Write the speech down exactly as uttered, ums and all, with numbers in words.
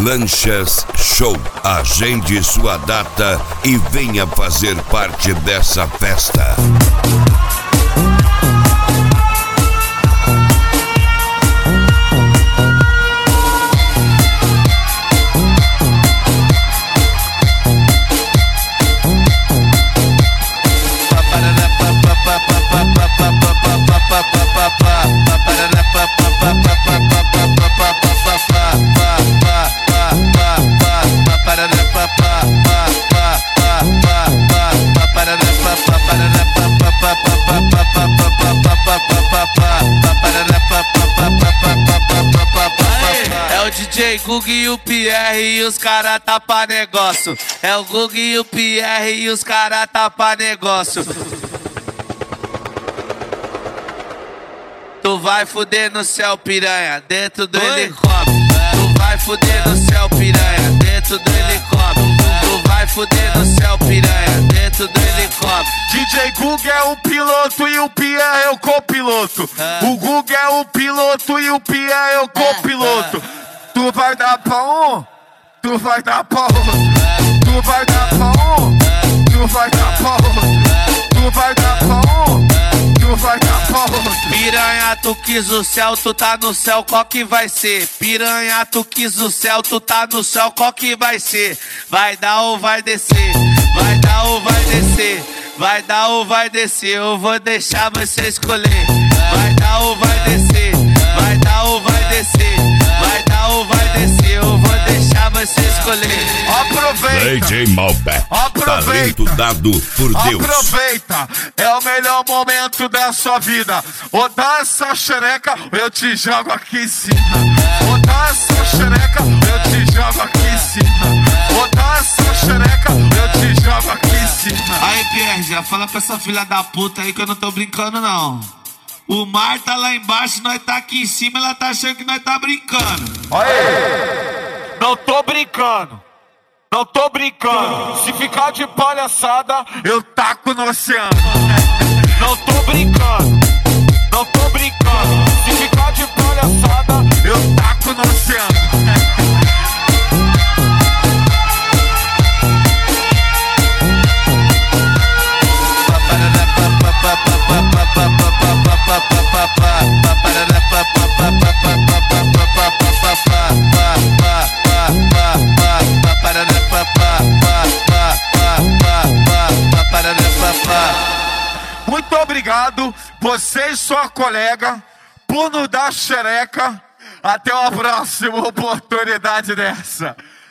Lanchas Show. Agende sua data e venha fazer parte dessa festa. É o D J Gug e o Pierre e os cara tapa negócio. É o Gug e o Pierre e os cara tapa negócio. Tu vai fuder no céu, piranha, dentro do Oi? helicóptero. Tu vai fuder no céu, piranha, dentro do helicóptero. Tu vai fuder no céu, piranha, dentro do helicóptero. D J Gug é o piloto e o Pierre é o copiloto. Ah. O Gug é o piloto e o Pierre é o copiloto. Tu vai dar pra um, tu vai dar pra outro. Tu vai dar pra um, tu vai dar pra outro. Tu vai dar pra um, tu vai dar pra outro. Piranha, tu quis o céu, tu tá no céu, qual que vai ser? Piranha, tu quis o céu, tu tá no céu, qual que vai ser? Vai dar ou vai descer? Vai dar ou vai descer? Vai dar ou vai descer? Eu vou deixar você escolher. Vai dar ou vai descer? Vai dar ou vai descer? Vai dar ou vai descer? Eu vou deixar você escolher. Aproveita, D J Malbec. Aproveita. Talento dado por Deus. aproveita, é o melhor momento da sua vida. Ou dá essa xereca, eu te jogo aqui em cima. Ou dá essa xereca, eu te jogo aqui em cima. Ou dá essa xereca, eu te jogo aqui em cima. Aí, Pierre, já fala pra essa filha da puta aí que eu não tô brincando, não. O mar tá lá embaixo, nós tá aqui em cima, ela tá achando que nós tá brincando. Aí, não tô brincando. Não tô brincando. Se ficar de palhaçada, eu taco no oceano. Não tô brincando. Não tô brincando. Se ficar de palhaçada, eu taco no oceano. Muito obrigado, você e sua colega, por nos dar xereca. Até uma próxima oportunidade dessa.